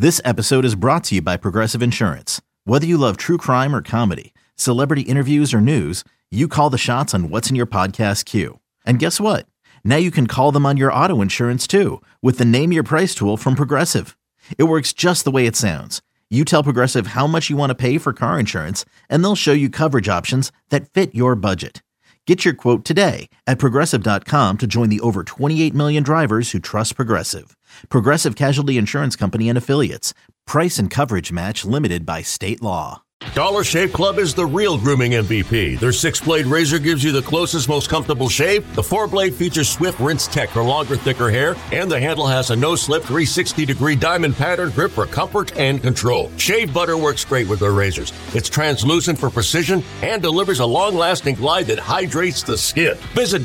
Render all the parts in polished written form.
This episode is brought to you by Progressive Insurance. Whether you love true crime or comedy, celebrity interviews or news, you call the shots on what's in your podcast queue. And guess what? Now you can call them on your auto insurance too with the Name Your Price tool from Progressive. It works just the way it sounds. You tell Progressive how much you want to pay for car insurance, and they'll show you coverage options that fit your budget. Get your quote today at Progressive.com to join the over 28 million drivers who trust Progressive. Progressive Casualty Insurance Company and Affiliates. Price and coverage match limited by state law. Dollar Shave Club is the real grooming MVP. Their 6-blade razor gives you the closest, most comfortable shave. The 4-blade features swift rinse tech for longer, thicker hair. And the handle has a no-slip 360-degree diamond pattern grip for comfort and control. Shave butter works great with their razors. It's translucent for precision and delivers a long-lasting glide that hydrates the skin. Visit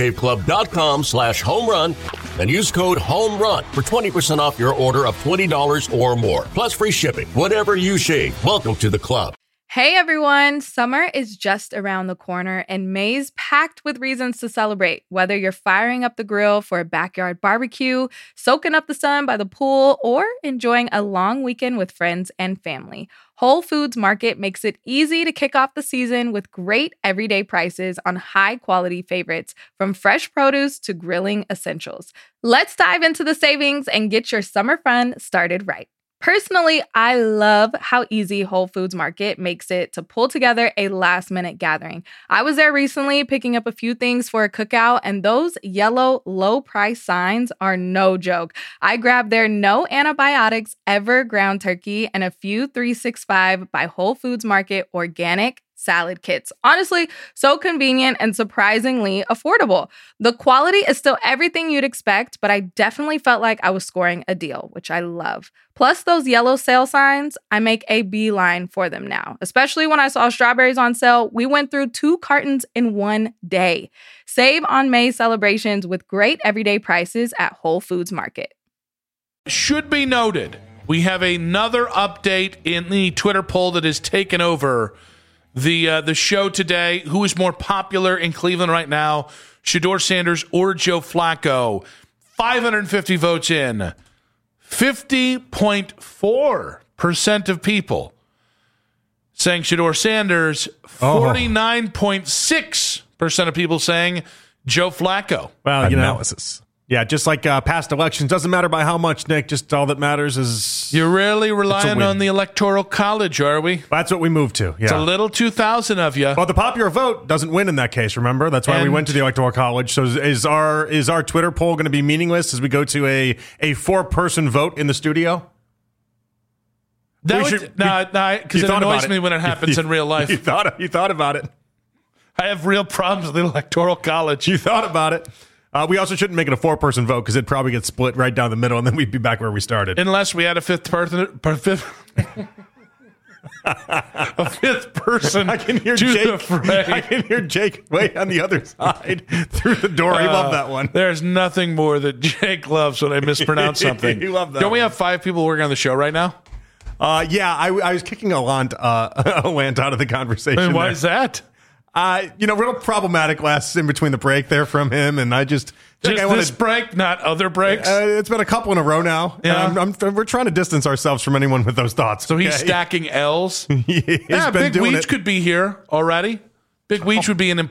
dollarshaveclub.com/homerun and use code HOMERUN for 20% off your order of $20 or more. Plus free shipping. Whatever you shave, welcome to the club. Hey everyone, summer is just around the corner and May's packed with reasons to celebrate. Whether you're firing up the grill for a backyard barbecue, soaking up the sun by the pool, or enjoying a long weekend with friends and family, Whole Foods Market makes it easy to kick off the season with great everyday prices on high-quality favorites, from fresh produce to grilling essentials. Let's dive into the savings and get your summer fun started right. Personally, I love how easy Whole Foods Market makes it to pull together a last-minute gathering. I was there recently picking up a few things for a cookout, and those yellow low-price signs are no joke. I grabbed their no antibiotics ever ground turkey and a few 365 by Whole Foods Market organic salad kits. Honestly, so convenient and surprisingly affordable. The quality is still everything you'd expect, but I definitely felt like I was scoring a deal, which I love. Plus those yellow sale signs, I make a beeline for them now. Especially when I saw strawberries on sale, we went through 2 cartons in one day. Save on May celebrations with great everyday prices at Whole Foods Market. Should be noted, we have another update in the Twitter poll that has taken over the show today. Who is more popular in Cleveland right now, Shedeur Sanders or Joe Flacco? 550 votes in. 50.4% of people saying Shedeur Sanders. 49.6% of people saying Joe Flacco. Well, analysis. Yeah, just like past elections, doesn't matter by how much, Nick. Just all that matters is you're really relying on the Electoral College, are we? That's what we moved to. Yeah. It's a little 2,000 of you. Well, the popular vote doesn't win in that case. Remember, that's why we went to the Electoral College. So is our Twitter poll going to be meaningless as we go to a 4-person vote in the studio? Because it annoys me when it happens in real life. You thought about it. I have real problems with the Electoral College. You thought about it. We also shouldn't make it a 4-person vote because it'd probably get split right down the middle, and then we'd be back where we started. Unless we had a fifth person. A fifth person. I can hear Jake way on the other side through the door. I love that one. There's nothing more that Jake loves when I mispronounce something. You love that. Don't we have 5 people working on the show right now? Yeah, I was kicking Alant out of the conversation. And why is that? Real problematic last in between the break there from him, and I just think this break, not other breaks. It's been a couple in a row now. Yeah. And we're trying to distance ourselves from anyone with those thoughts. So he's stacking L's. Big Weech could be here already. Big Weech would be an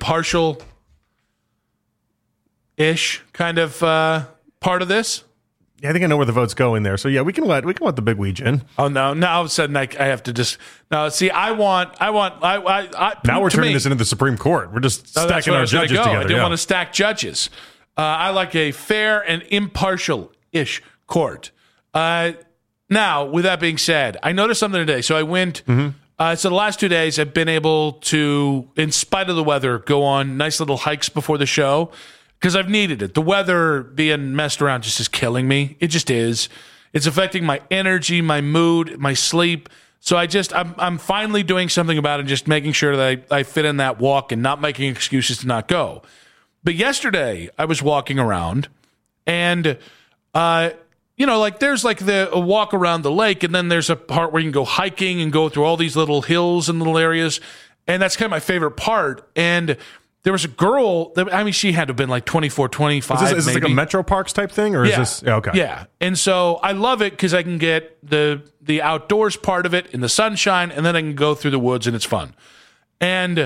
impartial-ish kind of part of this. Yeah, I think I know where the vote's going there. So yeah, we can let the big Weech in. Oh no! Now all of a sudden I have to just see. I want. Now we're turning this into the Supreme Court. We're just stacking our judges together. I didn't want to stack judges. I like a fair and impartial-ish court. Now, with that being said, I noticed something today. So I went. So the last 2 days, I've been able to, in spite of the weather, go on nice little hikes before the show. Because I've needed it. The weather being messed around just is killing me. It just is. It's affecting my energy, my mood, my sleep. So I'm finally doing something about it, just making sure that I fit in that walk and not making excuses to not go. But yesterday I was walking around and, there's like a walk around the lake, and then there's a part where you can go hiking and go through all these little hills and little areas. And that's kind of my favorite part. And there was a girl that, she had to have been like 24, 25. Is this like a Metro Parks type thing, or is this okay? Yeah, and so I love it because I can get the outdoors part of it in the sunshine, and then I can go through the woods, and it's fun. And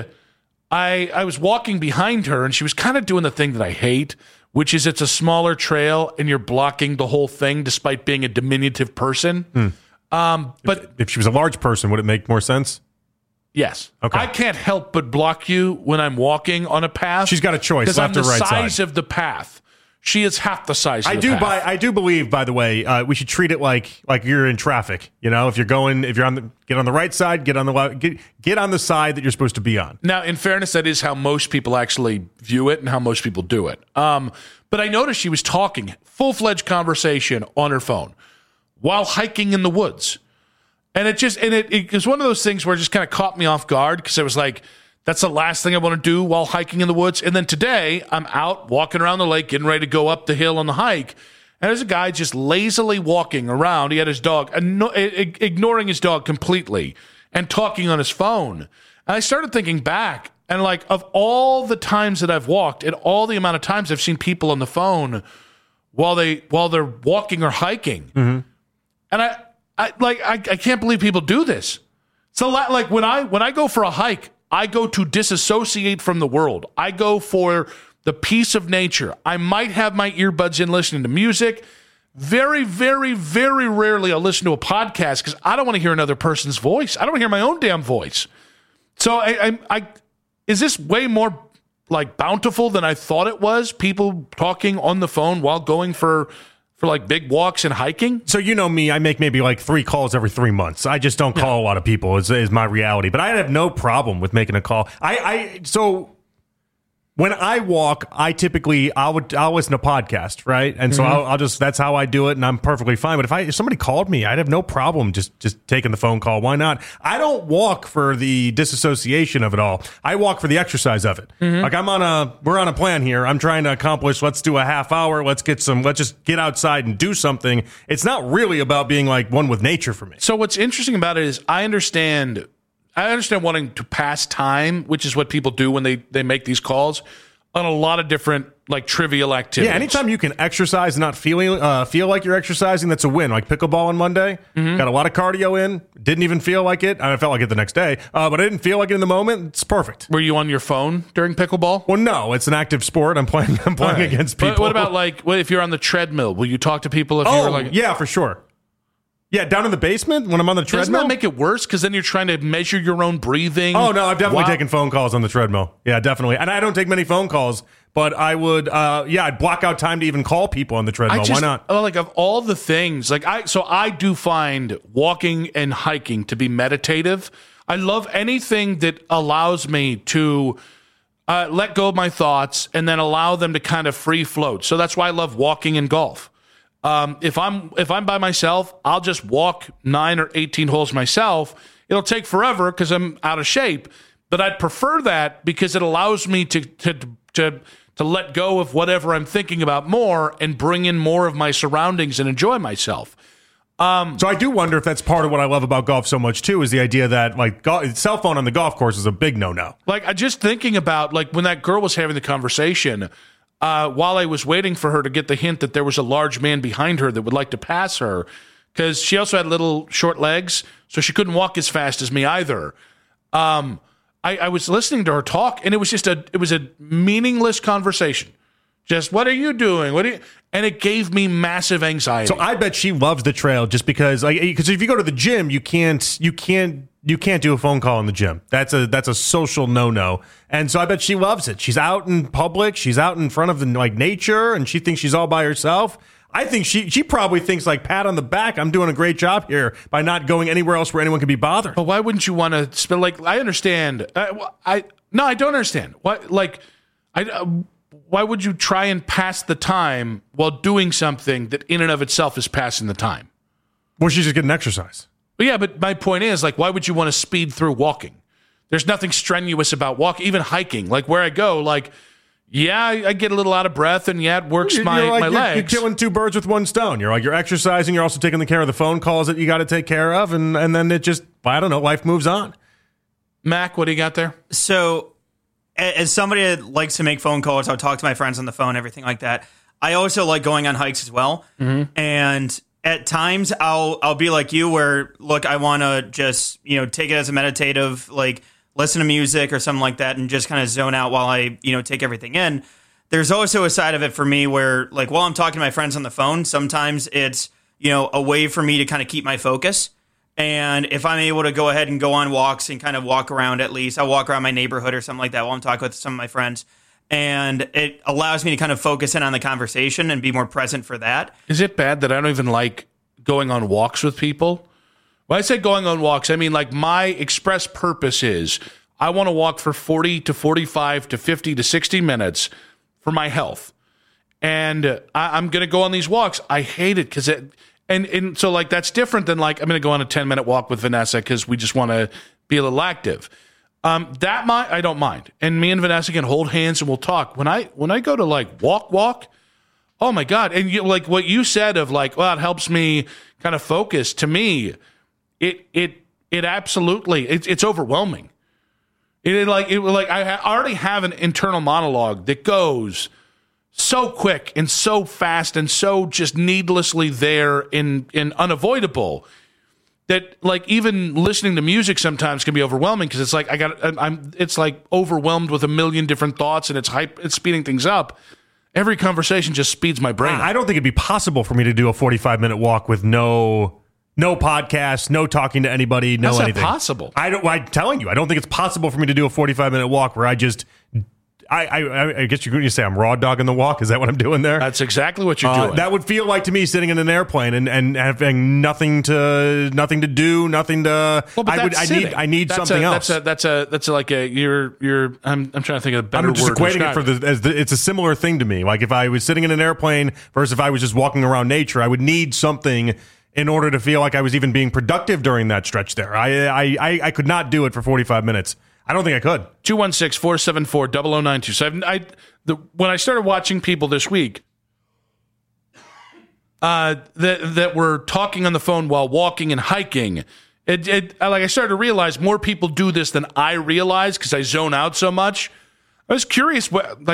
I was walking behind her, and she was kind of doing the thing that I hate, which is it's a smaller trail, and you're blocking the whole thing despite being a diminutive person. But if she was a large person, would it make more sense? Yes. Okay. I can't help but block you when I'm walking on a path. She's got a choice, left or right side. Because I'm the size of the path. She is half the size of the path. I do believe, by the way, we should treat it like you're in traffic. You know, get on the right side, get on the side that you're supposed to be on. Now, in fairness, that is how most people actually view it and how most people do it. But I noticed she was talking, full-fledged conversation on her phone while hiking in the woods. And it was one of those things where it just kind of caught me off guard because it was like, that's the last thing I want to do while hiking in the woods. And then today, I'm out walking around the lake, getting ready to go up the hill on the hike. And there's a guy just lazily walking around. He had his dog, ignoring his dog completely and talking on his phone. And I started thinking back, and like, of all the times that I've walked and all the amount of times I've seen people on the phone while they're walking or hiking. Mm-hmm. And I can't believe people do this. So like when I go for a hike, I go to disassociate from the world. I go for the peace of nature. I might have my earbuds in listening to music. Very, very, very rarely I'll listen to a podcast because I don't want to hear another person's voice. I don't want to hear my own damn voice. So is this way more like bountiful than I thought it was? People talking on the phone while going for like big walks and hiking? So you know me, I make maybe like 3 calls every 3 months. I just don't call a lot of people is my reality. But I have no problem with making a call. So when I walk, I'll listen to podcasts, right? And so I'll just, that's how I do it, and I'm perfectly fine. But if somebody called me, I'd have no problem just taking the phone call. Why not? I don't walk for the disassociation of it all. I walk for the exercise of it. Mm-hmm. Like we're on a plan here. I'm trying to accomplish, let's do a half hour. Let's just get outside and do something. It's not really about being like one with nature for me. So what's interesting about it is I understand wanting to pass time, which is what people do when they make these calls, on a lot of different like trivial activities. Yeah, anytime you can exercise and not feel like you're exercising, that's a win. Like pickleball on Monday, got a lot of cardio in, didn't even feel like it. I felt like it the next day, but I didn't feel like it in the moment. It's perfect. Were you on your phone during pickleball? Well, no, it's an active sport. I'm playing against people. But what about if you're on the treadmill? Will you talk to people if you're like... yeah, for sure. Yeah, down in the basement when I'm on the treadmill. Doesn't that make it worse? Because then you're trying to measure your own breathing. Oh, no, I've definitely taken phone calls on the treadmill. Yeah, definitely. And I don't take many phone calls, but I would, I'd block out time to even call people on the treadmill. Why not? Like, of all the things, I do find walking and hiking to be meditative. I love anything that allows me to let go of my thoughts and then allow them to kind of free float. So that's why I love walking and golf. If I'm by myself, I'll just walk 9 or 18 holes myself. It'll take forever because I'm out of shape, but I'd prefer that because it allows me to let go of whatever I'm thinking about more and bring in more of my surroundings and enjoy myself. So I do wonder if that's part of what I love about golf so much too, is the idea that like cell phone on the golf course is a big no-no. Like, I just thinking about like when that girl was having the conversation. While I was waiting for her to get the hint that there was a large man behind her that would like to pass her, because she also had little short legs, so she couldn't walk as fast as me either. I was listening to her talk, and it was a meaningless conversation. Just, what are you doing? And it gave me massive anxiety. So I bet she loves the trail just because if you go to the gym, you can't do a phone call in the gym. That's a social no-no. And so I bet she loves it. She's out in public. She's out in front of nature, and she thinks she's all by herself. I think she probably thinks like, pat on the back, I'm doing a great job here by not going anywhere else where anyone can be bothered. But why wouldn't you want to spend I understand. I don't understand. Why would you try and pass the time while doing something that in and of itself is passing the time? Well, she's just getting exercise. Well, yeah, but my point is, why would you want to speed through walking? There's nothing strenuous about walking, even hiking. Like, where I go, I get a little out of breath, and it works my legs. You're killing 2 birds with 1 stone. You're exercising, you're also taking care of the phone calls that you got to take care of, and then it just, I don't know, life moves on. Mac, what do you got there? So... as somebody that likes to make phone calls, I'll talk to my friends on the phone, everything like that. I also like going on hikes as well. Mm-hmm. And at times I'll be like you where, look, I want to just, take it as a meditative, like listen to music or something like that and just kind of zone out while I, take everything in. There's also a side of it for me where, like, while I'm talking to my friends on the phone, sometimes it's, a way for me to kind of keep my focus. And if I'm able to go ahead and go on walks and kind of walk around, at least I'll walk around my neighborhood or something like that while I'm talking with some of my friends. And it allows me to kind of focus in on the conversation and be more present for that. Is it bad that I don't even like going on walks with people? When I say going on walks, I mean like my express purpose is I want to walk for 40 to 45 to 50 to 60 minutes for my health. And I'm going to go on these walks. I hate it because And so, like, that's different than, like, I'm going to go on a 10-minute walk with Vanessa because we just want to be a little active. I don't mind. And me and Vanessa can hold hands and we'll talk. When I go to, like, walk, oh, my God. And, like, what you said of, like, well, it helps me kind of focus. To me, it absolutely, it's overwhelming. I already have an internal monologue that goes so quick and so fast and so just needlessly there and unavoidable that, like, even listening to music sometimes can be overwhelming because it's like it's like overwhelmed with a million different thoughts and it's speeding things up. Every conversation just speeds my brain up. I don't think it'd be possible for me to do a 45-minute walk with no podcast, no talking to anybody, no anything. That's not possible. I'm telling you, I don't think it's possible for me to do a 45-minute walk where I just. I guess you're going to say I'm raw dogging the walk. Is that what I'm doing there? That's exactly what you're doing. That would feel like to me sitting in an airplane and having nothing to do, nothing to. Well, but I need something else. That's like a you're. I'm trying to think of a better word. I'm just equating it it's a similar thing to me. Like if I was sitting in an airplane versus if I was just walking around nature, I would need something in order to feel like I was even being productive during that stretch there. I could not do it for 45 minutes. I don't think I could. 216-474-0092. So when I started watching people this week that were talking on the phone while walking and hiking, I started to realize more people do this than I realize because I zone out so much. I was curious,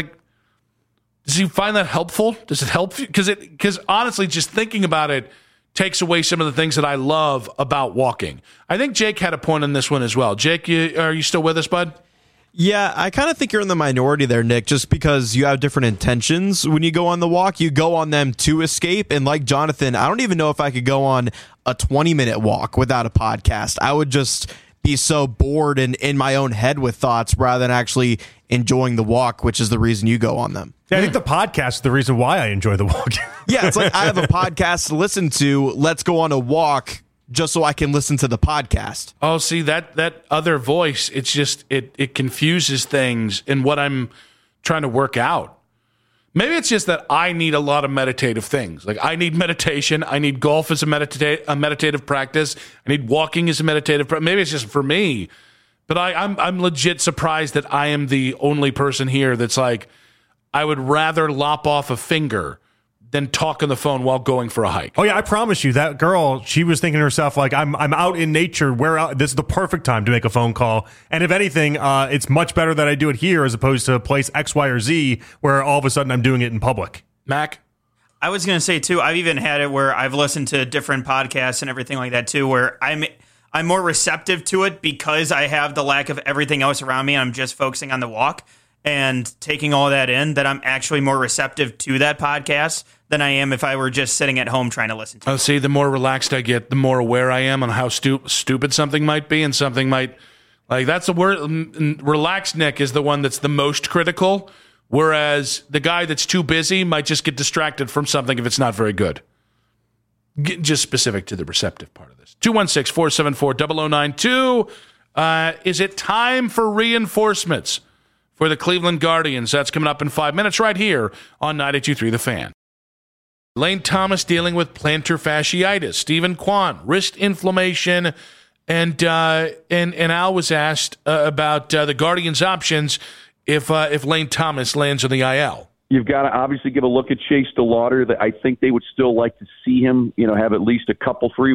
does you find that helpful? Does it help you? Because honestly, just thinking about it takes away some of the things that I love about walking. I think Jake had a point on this one as well. Jake, are you still with us, bud? Yeah, I kind of think you're in the minority there, Nick, just because you have different intentions when you go on the walk. You go on them to escape. And like Jonathan, I don't even know if I could go on a 20-minute walk without a podcast. I would just be so bored and in my own head with thoughts rather than actually enjoying the walk, which is the reason you go on them. Yeah, I think the podcast is the reason why I enjoy the walk. Yeah, it's like I have a podcast to listen to. Let's go on a walk just so I can listen to the podcast. Oh, see, that other voice, it's just, it confuses things in what I'm trying to work out. Maybe it's just that I need a lot of meditative things. Like I need meditation. I need golf as a meditative practice. I need walking as a meditative practice. Maybe it's just for me. But I'm legit surprised that I am the only person here that's like, I would rather lop off a finger than talk on the phone while going for a hike. Oh yeah, I promise you, that girl, she was thinking to herself, like, I'm out in nature. This is the perfect time to make a phone call. And if anything, it's much better that I do it here as opposed to place X, Y, or Z, where all of a sudden I'm doing it in public. Mac? I was going to say, too, I've even had it where I've listened to different podcasts and everything like that, too, where I'm more receptive to it because I have the lack of everything else around me and I'm just focusing on the walk and taking all that in, that I'm actually more receptive to that podcast than I am if I were just sitting at home trying to listen to it. See, the more relaxed I get, the more aware I am on how stupid something might be, and something might, like, that's the word. Relaxed Nick is the one that's the most critical, whereas the guy that's too busy might just get distracted from something if it's not very good. Just specific to the receptive part of this. 216-474-0092. Is it time for reinforcements for the Cleveland Guardians? That's coming up in 5 minutes right here on 92.3 The Fan. Lane Thomas dealing with plantar fasciitis. Stephen Kwan, wrist inflammation. And Al was asked about the Guardians' options if Lane Thomas lands on the IL. You've got to obviously give a look at Chase DeLauder. I think they would still like to see him, have at least a couple 3 weeks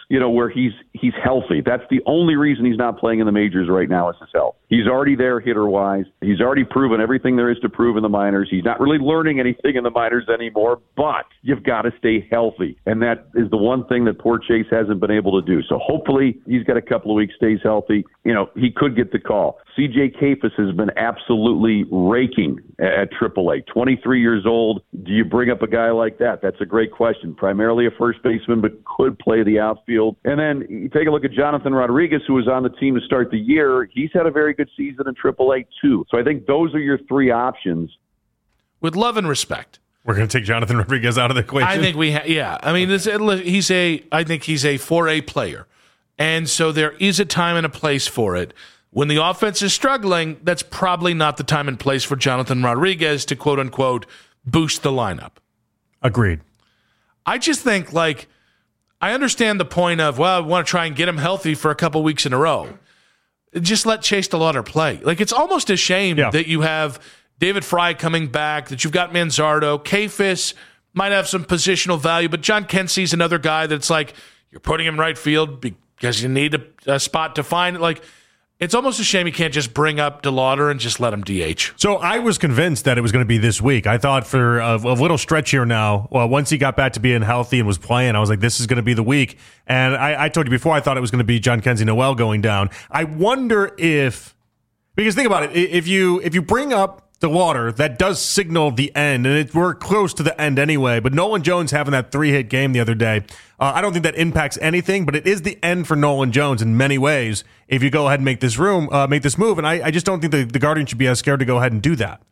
where he's healthy. That's the only reason he's not playing in the majors right now is his health. He's already there hitter-wise. He's already proven everything there is to prove in the minors. He's not really learning anything in the minors anymore, but you've got to stay healthy. And that is the one thing that poor Chase hasn't been able to do. So hopefully he's got a couple of weeks, stays healthy. He could get the call. CJ Kafis has been absolutely raking at AAA. 23 years old. Do you bring up a guy like that? That's a great question. Primarily a first baseman, but could play the outfield. And then you take a look at Jonathan Rodriguez, who was on the team to start the year. He's had a very good season in AAA too. So I think those are your three options. With love and respect, we're going to take Jonathan Rodriguez out of the equation. I think I mean, I think he's a 4A player. And so there is a time and a place for it. When the offense is struggling, that's probably not the time and place for Jonathan Rodriguez to quote unquote boost the lineup. Agreed. I just think I understand the point of, I want to try and get him healthy for a couple weeks in a row. Just let Chase DeLauder play. It's almost a shame that you have David Fry coming back, that you've got Manzardo. Kafis might have some positional value, but John Kensey's another guy that's you're putting him right field because you need a spot to find. It's almost a shame you can't just bring up DeLauder and just let him DH. So I was convinced that it was going to be this week. I thought for a little stretch here now, once he got back to being healthy and was playing, I was like, this is going to be the week. And I told you before, I thought it was going to be John Kensey Noel going down. I wonder because think about it, if you bring up DeLauder, that does signal the end, and we're close to the end anyway, but Nolan Jones having that 3-hit game the other day, I don't think that impacts anything, but it is the end for Nolan Jones in many ways if you go ahead and make this move, and I just don't think the Guardians should be as scared to go ahead and do that.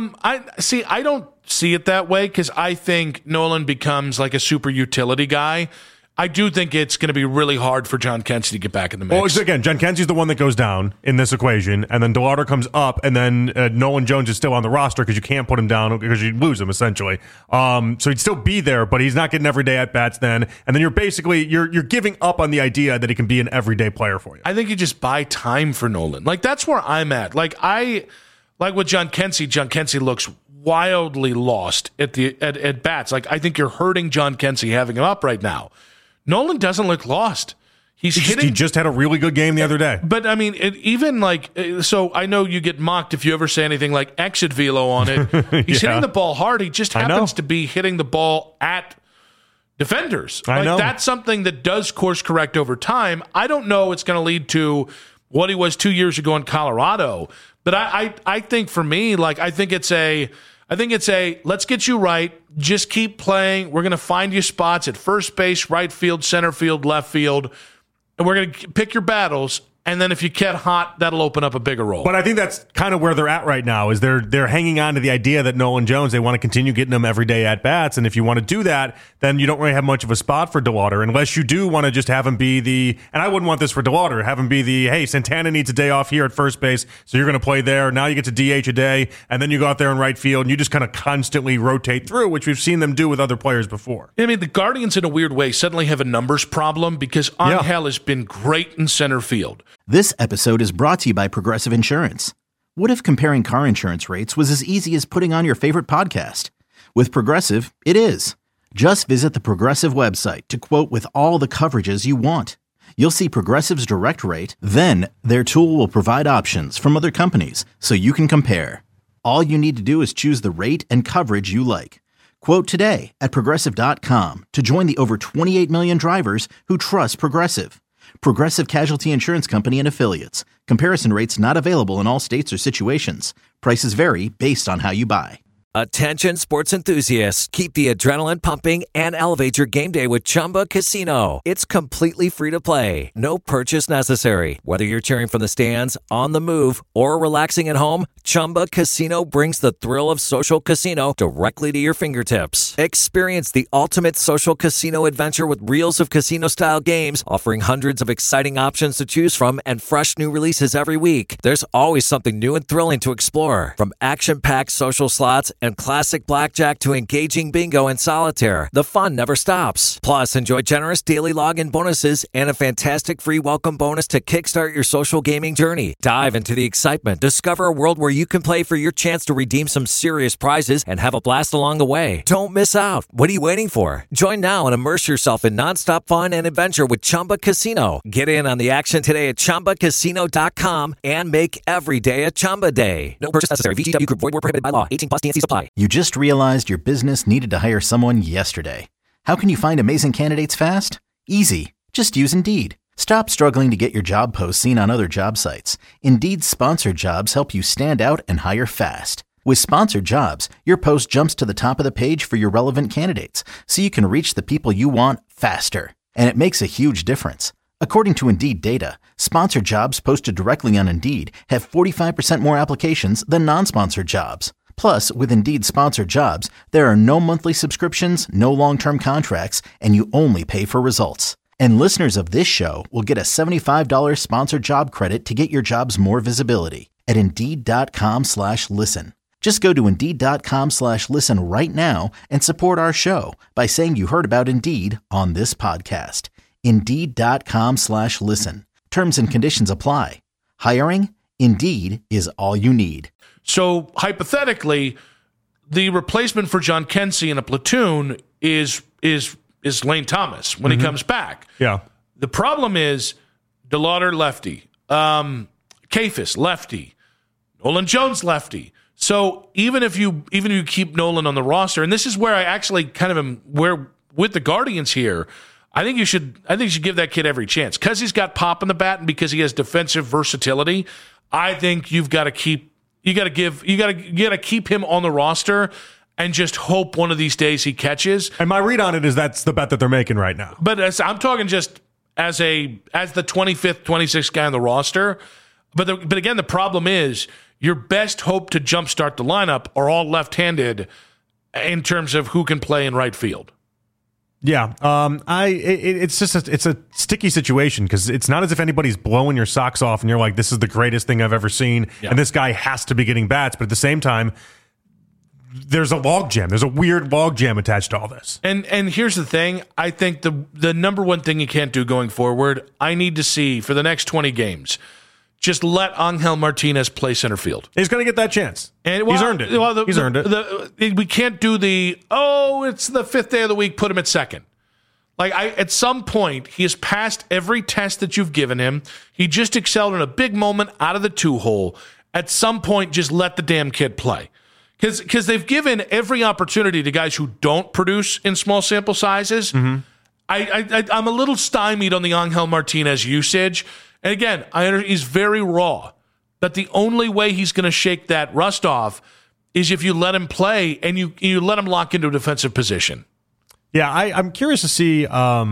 I don't see it that way because I think Nolan becomes a super utility guy. I do think it's going to be really hard for John Kensey to get back in the mix. Well, again, John Kensey's the one that goes down in this equation, and then DeLauder comes up, and then Nolan Jones is still on the roster because you can't put him down because you lose him, essentially. So he'd still be there, but he's not getting everyday at-bats then. And then you're giving up on the idea that he can be an everyday player for you. I think you just buy time for Nolan. That's where I'm at. With John Kensey looks wildly lost at bats. I think you're hurting John Kensey having him up right now. Nolan doesn't look lost. He just had a really good game the other day. But, I mean, so I know you get mocked if you ever say anything like exit velo on it. He's hitting the ball hard. He just happens to be hitting the ball at defenders. I know. That's something that does course correct over time. I don't know it's going to lead to what he was 2 years ago in Colorado. But I think for me, I think it's a let's get you right. Just keep playing. We're going to find you spots at first base, right field, center field, left field. And we're going to pick your battles. And then if you get hot, that'll open up a bigger role. But I think that's kind of where they're at right now is they're hanging on to the idea that Nolan Jones, they want to continue getting him every day at bats. And if you want to do that, then you don't really have much of a spot for DeLauder unless you do want to just have him be and I wouldn't want this for DeLauder, have him be hey, Santana needs a day off here at first base, so you're going to play there. Now you get to DH a day, and then you go out there in right field, and you just kind of constantly rotate through, which we've seen them do with other players before. I mean, the Guardians, in a weird way, suddenly have a numbers problem because Angel has been great in center field. This episode is brought to you by Progressive Insurance. What if comparing car insurance rates was as easy as putting on your favorite podcast? With Progressive, it is. Just visit the Progressive website to quote with all the coverages you want. You'll see Progressive's direct rate, then their tool will provide options from other companies so you can compare. All you need to do is choose the rate and coverage you like. Quote today at Progressive.com to join the over 28 million drivers who trust Progressive. Progressive Casualty Insurance Company and Affiliates. Comparison rates not available in all states or situations. Prices vary based on how you buy. Attention sports enthusiasts. Keep the adrenaline pumping and elevate your game day with Chumba Casino. It's completely free to play. No purchase necessary. Whether you're cheering from the stands, on the move, or relaxing at home, Chumba Casino brings the thrill of social casino directly to your fingertips. Experience the ultimate social casino adventure with reels of casino-style games, offering hundreds of exciting options to choose from and fresh new releases every week. There's always something new and thrilling to explore. From action-packed social slots, and classic blackjack to engaging bingo and solitaire, the fun never stops. Plus, enjoy generous daily login bonuses and a fantastic free welcome bonus to kickstart your social gaming journey. Dive into the excitement. Discover a world where you can play for your chance to redeem some serious prizes and have a blast along the way. Don't miss out. What are you waiting for? Join now and immerse yourself in nonstop fun and adventure with Chumba Casino. Get in on the action today at ChumbaCasino.com and make every day a Chumba day. No purchase necessary. VGW Group. Void where prohibited by law. 18+ TNCs apply. You just realized your business needed to hire someone yesterday. How can you find amazing candidates fast? Easy. Just use Indeed. Stop struggling to get your job posts seen on other job sites. Indeed's sponsored jobs help you stand out and hire fast. With sponsored jobs, your post jumps to the top of the page for your relevant candidates, so you can reach the people you want faster. And it makes a huge difference. According to Indeed data, sponsored jobs posted directly on Indeed have 45% more applications than non-sponsored jobs. Plus, with Indeed sponsored jobs, there are no monthly subscriptions, no long-term contracts, and you only pay for results. And listeners of this show will get a $75 sponsored job credit to get your jobs more visibility at Indeed.com/listen. Just go to Indeed.com/listen right now and support our show by saying you heard about Indeed on this podcast. Indeed.com/listen. Terms and conditions apply. Hiring? Indeed is all you need. So hypothetically, the replacement for John Kensey in a platoon is Lane Thomas when he comes back. Yeah. The problem is DeLauder lefty, Kafis lefty, Nolan Jones lefty. So even if you keep Nolan on the roster, and this is where I actually kind of am with the Guardians here, I think you should give that kid every chance because he's got pop in the bat and because he has defensive versatility. I think you got to keep him on the roster and just hope one of these days he catches. And my read on it is that's the bet that they're making right now. But I'm talking just as the 25th, 26th guy on the roster. But again, the problem is your best hope to jumpstart the lineup are all left-handed in terms of who can play in right field. Yeah, it's a sticky situation because it's not as if anybody's blowing your socks off and you're like, this is the greatest thing I've ever seen, and this guy has to be getting bats. But at the same time, there's a logjam. There's a weird logjam attached to all this. And here's the thing. I think the number one thing you can't do going forward, I need to see for the next 20 games, just let Angel Martinez play center field. He's going to get that chance. And he's earned it. He's earned it. We can't do it's the fifth day of the week, put him at second. At some point, he has passed every test that you've given him. He just excelled in a big moment out of the two-hole. At some point, just let the damn kid play. Because they've given every opportunity to guys who don't produce in small sample sizes. Mm-hmm. I'm a little stymied on the Angel Martinez usage. And again, he's very raw. But the only way he's going to shake that rust off is if you let him play and you let him lock into a defensive position. Yeah, I'm curious to see,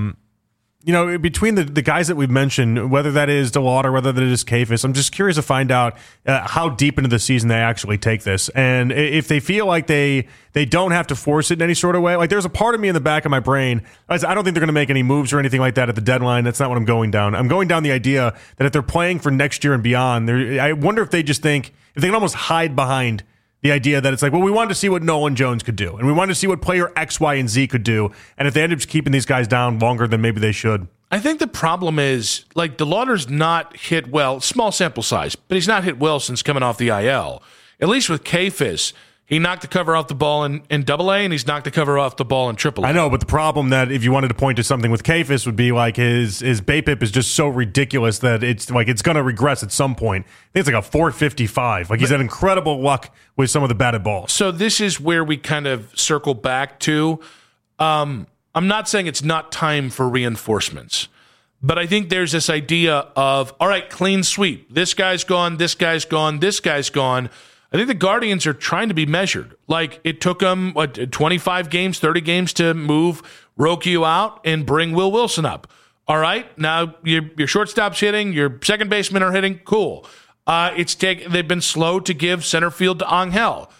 between the guys that we've mentioned, whether that is DeLauder, whether that is Kafis, I'm just curious to find out how deep into the season they actually take this. And if they feel like they don't have to force it in any sort of way. Like, there's a part of me in the back of my brain, I don't think they're going to make any moves or anything like that at the deadline. That's not what I'm going down. I'm going down the idea that if they're playing for next year and beyond, I wonder if they just think, if they can almost hide behind the idea that it's like, well, we wanted to see what Nolan Jones could do, and we wanted to see what player X, Y, and Z could do, and if they end up just keeping these guys down longer than maybe they should. I think the problem is, DeLauder's not hit well, small sample size, but he's not hit well since coming off the IL. At least with Kafis, he knocked the cover off the ball in AA, and he's knocked the cover off the ball in AAA. I know, but the problem that if you wanted to point to something with Kafis would be like his BABIP is just so ridiculous that it's going to regress at some point. I think it's like a 455. He's had incredible luck with some of the batted balls. So this is where we kind of circle back to. I'm not saying it's not time for reinforcements, but I think there's this idea of, all right, clean sweep. This guy's gone, this guy's gone, this guy's gone. I think the Guardians are trying to be measured. It took them, 25 games, 30 games to move Rocchio out and bring Will Wilson up. All right, now your shortstop's hitting, your second basemen are hitting, cool. They've been slow to give center field to Angel.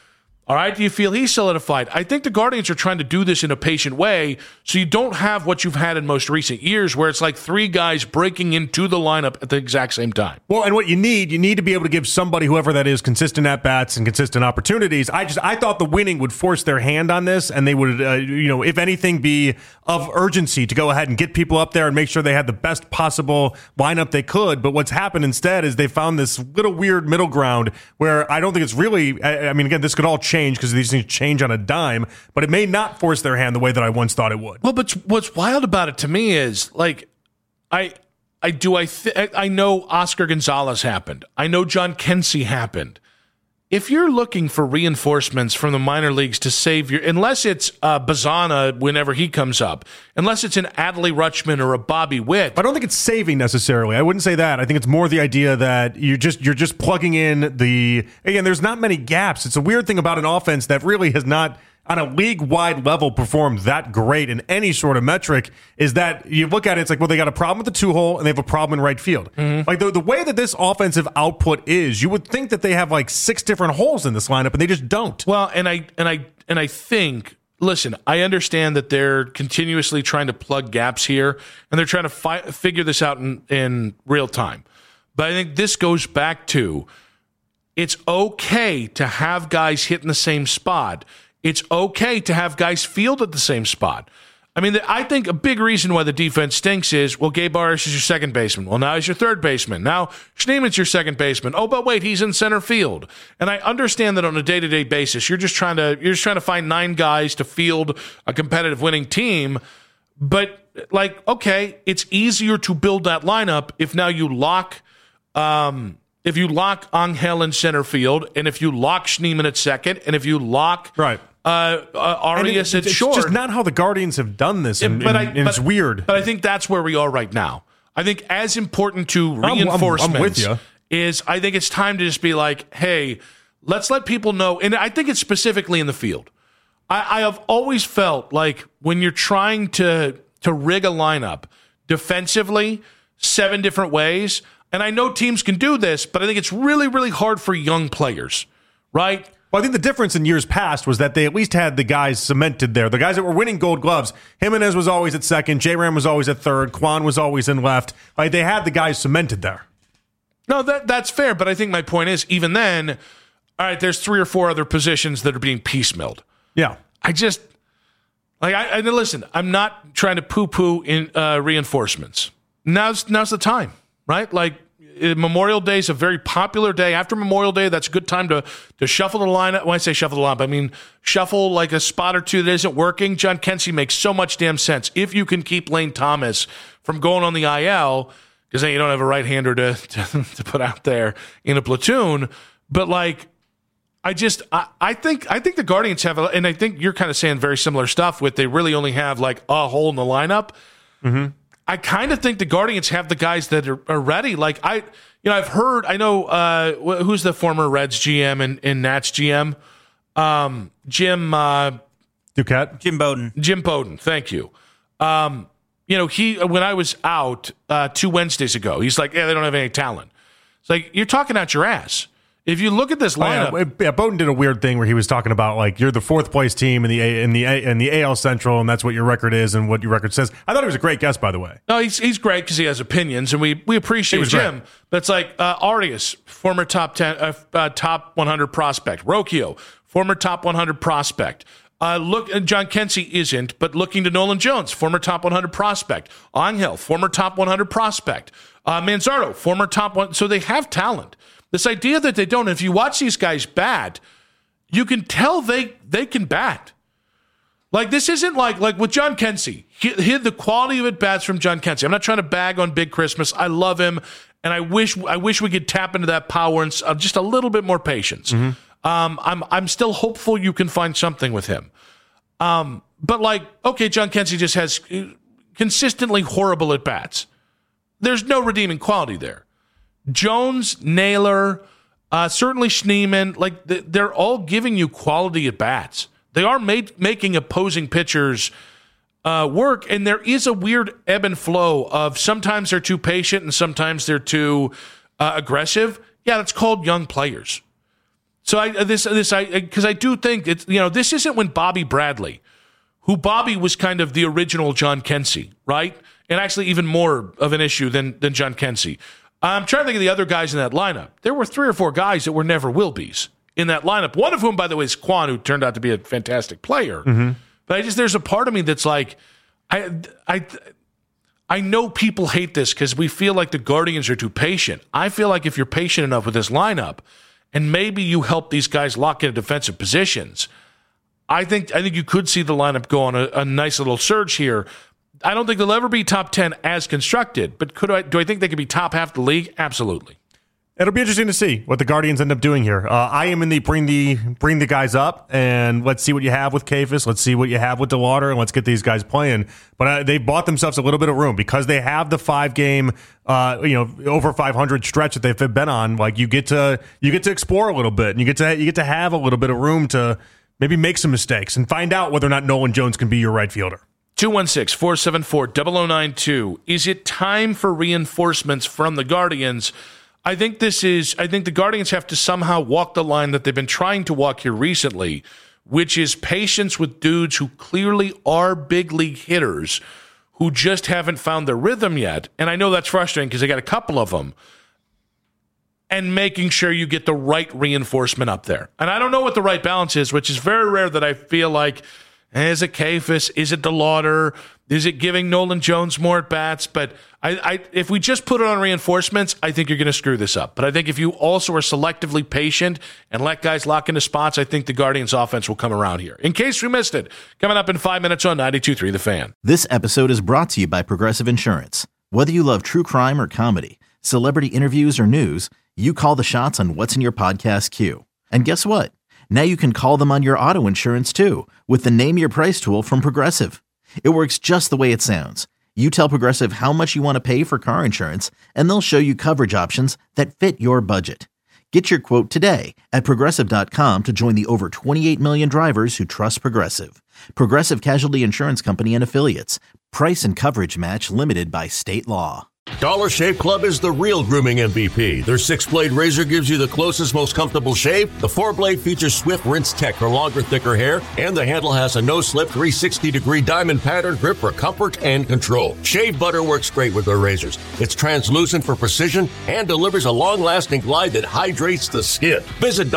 All right, do you feel he's solidified? I think the Guardians are trying to do this in a patient way so you don't have what you've had in most recent years where it's like three guys breaking into the lineup at the exact same time. Well, and what you need to be able to give somebody, whoever that is, consistent at-bats and consistent opportunities. I thought the winning would force their hand on this, and they would, if anything, be of urgency to go ahead and get people up there and make sure they had the best possible lineup they could. But what's happened instead is they found this little weird middle ground where I don't think it's really, I mean, again, this could all change because these things change on a dime, but it may not force their hand the way that I once thought it would. Well, but what's wild about it to me is, like, I know Oscar Gonzalez happened. I know John Kensey happened. If you're looking for reinforcements from the minor leagues to save your, unless it's Bazana whenever he comes up, unless it's an Adley Rutschman or a Bobby Witt. I don't think it's saving necessarily. I wouldn't say that. I think it's more the idea that you're just plugging in again, there's not many gaps. It's a weird thing about an offense that really has not, on a league-wide level, performed that great in any sort of metric, is that you look at it, it's like, well, they got a problem with the two-hole, and they have a problem in right field. Mm-hmm. Like, the way that this offensive output is, you would think that they have, like, 6 different holes in this lineup, and they just don't. Well, and I think, listen, I understand that they're continuously trying to plug gaps here, and they're trying to figure this out in real time. But I think this goes back to, it's okay to have guys hit in the same spot. It's okay to have guys field at the same spot. I mean, I think a big reason why the defense stinks is, well, Gabe Arias is your second baseman. Well, now he's your third baseman. Now Schneeman's your second baseman. Oh, but wait, he's in center field. And I understand that on a day-to-day basis, you're just trying to find 9 guys to field a competitive winning team. But, like, okay, it's easier to build that lineup if now you lock Angel in center field, and if you lock Schneeman at second, and if you lock Arias at short. It's just not how the Guardians have done this, and it's weird. But I think that's where we are right now. I think as important to reinforcements I'm with you. is I think it's time to just be like, hey, let's let people know, and I think it's specifically in the field. I have always felt like when you're trying to rig a lineup defensively 7 different ways, and I know teams can do this, but I think it's really, really hard for young players, right? Well, I think the difference in years past was that they at least had the guys cemented there. The guys that were winning Gold Gloves. Jimenez was always at second. J-Ram was always at third. Kwan was always in left. Like, they had the guys cemented there. No, that's fair, but I think my point is, even then, all right, there's 3 or 4 other positions that are being piecemealed. Yeah. I just, like, I listen, I'm not trying to poo-poo in reinforcements. Now's the time. Right? Like, Memorial Day is a very popular day. After Memorial Day, that's a good time to shuffle the lineup. When I say shuffle the lineup, I mean shuffle like a spot or two that isn't working. John Kensey makes so much damn sense. If you can keep Lane Thomas from going on the IL, because then you don't have a right-hander to put out there in a platoon. But, like, I think the Guardians have, and I think you're kind of saying very similar stuff with they really only have, like, a hole in the lineup. Mm-hmm. I kind of think the Guardians have the guys that are ready. Like, I've heard, I know, who's the former Reds GM and Nats GM? Jim Duquette? Jim Bowden. Jim Bowden, thank you. When I was out 2 Wednesdays ago, he's like, yeah, they don't have any talent. It's like, you're talking out your ass. If you look at this lineup, Bowden did a weird thing where he was talking about, like, you're the 4th place team in the AL Central, and that's what your record is and what your record says. I thought he was a great guest, by the way. No, he's great because he has opinions, and we appreciate Jim. Great. But it's like Arias, former top 100 prospect. Rocchio, former top 100 prospect. John Kensey isn't, but looking to Nolan Jones, former top 100 prospect. Angel, former top 100 prospect. Manzardo, former top 1. So they have talent. This idea that they don't, if you watch these guys bat, you can tell they can bat. Like, this isn't like with John Kensey. He the quality of at-bats from John Kensey. I'm not trying to bag on Big Christmas. I love him, and I wish we could tap into that power and just a little bit more patience. Mm-hmm. I'm still hopeful you can find something with him. But, like, okay, John Kensey just has consistently horrible at-bats. There's no redeeming quality there. Jones, Naylor, certainly Schneeman, like, they're all giving you quality at-bats. They are making opposing pitchers work, and there is a weird ebb and flow of sometimes they're too patient and sometimes they're too aggressive. Yeah, that's called young players. So because I do think it's, this isn't when Bobby Bradley, who Bobby was kind of the original John Kensey, right? And actually even more of an issue than John Kensey. I'm trying to think of the other guys in that lineup. There were 3 or 4 guys that were never will be's in that lineup. One of whom, by the way, is Quan, who turned out to be a fantastic player. Mm-hmm. But there's a part of me that's like, I know people hate this because we feel like the Guardians are too patient. I feel like if you're patient enough with this lineup, and maybe you help these guys lock into defensive positions, I think you could see the lineup go on a nice little surge here. I don't think they'll ever be top 10 as constructed, but do I think they could be top half the league? Absolutely. It'll be interesting to see what the Guardians end up doing here. I am in the bring the guys up, and let's see what you have with Kafis. Let's see what you have with DeLauder, and let's get these guys playing. But they bought themselves a little bit of room because they have the 5-game, over 500 stretch that they've been on. Like you get to explore a little bit, and you get to have a little bit of room to maybe make some mistakes and find out whether or not Nolan Jones can be your right fielder. 216-474-0092. Is it time for reinforcements from the Guardians? I think the Guardians have to somehow walk the line that they've been trying to walk here recently, which is patience with dudes who clearly are big league hitters who just haven't found their rhythm yet. And I know that's frustrating because they got a couple of them. And making sure you get the right reinforcement up there. And I don't know what the right balance is, which is very rare that I feel like, is it Kafis? Is it DeLauder? Is it giving Nolan Jones more at-bats? But if we just put it on reinforcements, I think you're going to screw this up. But I think if you also are selectively patient and let guys lock into spots, I think the Guardians' offense will come around here. In case we missed it, coming up in 5 minutes on 92.3 The Fan. This episode is brought to you by Progressive Insurance. Whether you love true crime or comedy, celebrity interviews or news, you call the shots on what's in your podcast queue. And guess what? Now you can call them on your auto insurance too with the Name Your Price tool from Progressive. It works just the way it sounds. You tell Progressive how much you want to pay for car insurance, and they'll show you coverage options that fit your budget. Get your quote today at Progressive.com to join the over 28 million drivers who trust Progressive. Progressive Casualty Insurance Company and Affiliates. Price and coverage match limited by state law. Dollar Shave Club is the real grooming MVP. Their 6-blade razor gives you the closest, most comfortable shave. The 4-blade features Swift Rinse Tech for longer, thicker hair, and the handle has a no-slip 360-degree diamond pattern grip for comfort and control. Shave butter works great with their razors. It's translucent for precision and delivers a long-lasting glide that hydrates the skin. Visit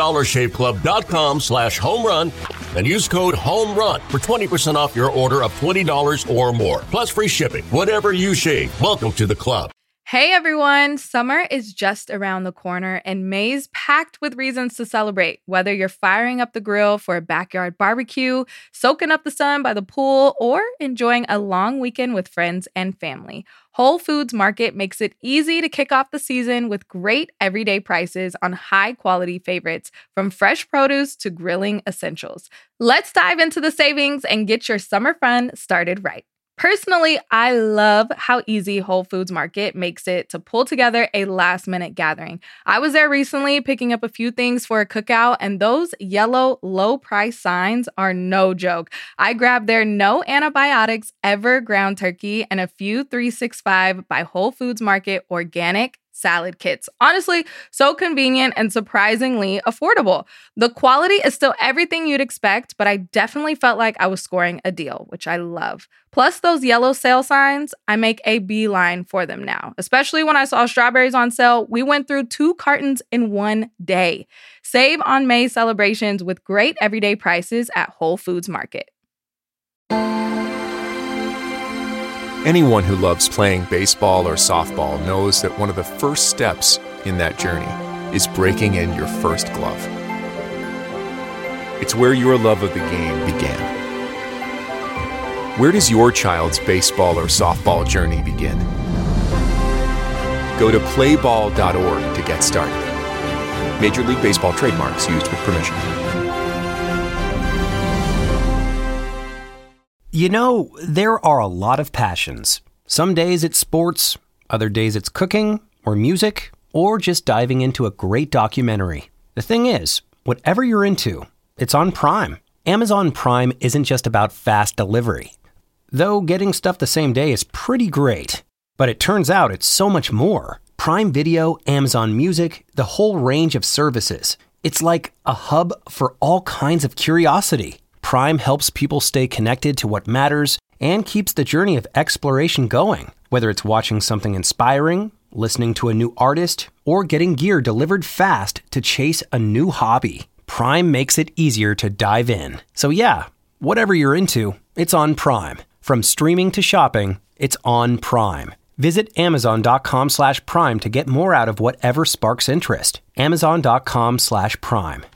DollarShaveClub.com/homerun and use code HOMERUN for 20% off your order of $20 or more. Plus free shipping. Whatever you shave, welcome to the club. Hey everyone, summer is just around the corner and May's packed with reasons to celebrate. Whether you're firing up the grill for a backyard barbecue, soaking up the sun by the pool, or enjoying a long weekend with friends and family, Whole Foods Market makes it easy to kick off the season with great everyday prices on high-quality favorites, from fresh produce to grilling essentials. Let's dive into the savings and get your summer fun started right. Personally, I love how easy Whole Foods Market makes it to pull together a last-minute gathering. I was there recently picking up a few things for a cookout, and those yellow low-price signs are no joke. I grabbed their no antibiotics ever ground turkey and a few 365 by Whole Foods Market organic salad kits. Honestly, so convenient and surprisingly affordable. The quality is still everything you'd expect, but I definitely felt like I was scoring a deal, which I love. Plus those yellow sale signs, I make a beeline for them now. Especially when I saw strawberries on sale, we went through 2 cartons in one day. Save on May celebrations with great everyday prices at Whole Foods Market. Anyone who loves playing baseball or softball knows that one of the first steps in that journey is breaking in your first glove. It's where your love of the game began. Where does your child's baseball or softball journey begin? Go to playball.org to get started. Major League Baseball trademarks used with permission. You know, there are a lot of passions. Some days it's sports, other days it's cooking, or music, or just diving into a great documentary. The thing is, whatever you're into, it's on Prime. Amazon Prime isn't just about fast delivery. Though getting stuff the same day is pretty great. But it turns out it's so much more. Prime Video, Amazon Music, the whole range of services. It's like a hub for all kinds of curiosity. Prime helps people stay connected to what matters and keeps the journey of exploration going. Whether it's watching something inspiring, listening to a new artist, or getting gear delivered fast to chase a new hobby, Prime makes it easier to dive in. So yeah, whatever you're into, it's on Prime. From streaming to shopping, it's on Prime. Visit Amazon.com/Prime to get more out of whatever sparks interest. Amazon.com/Prime.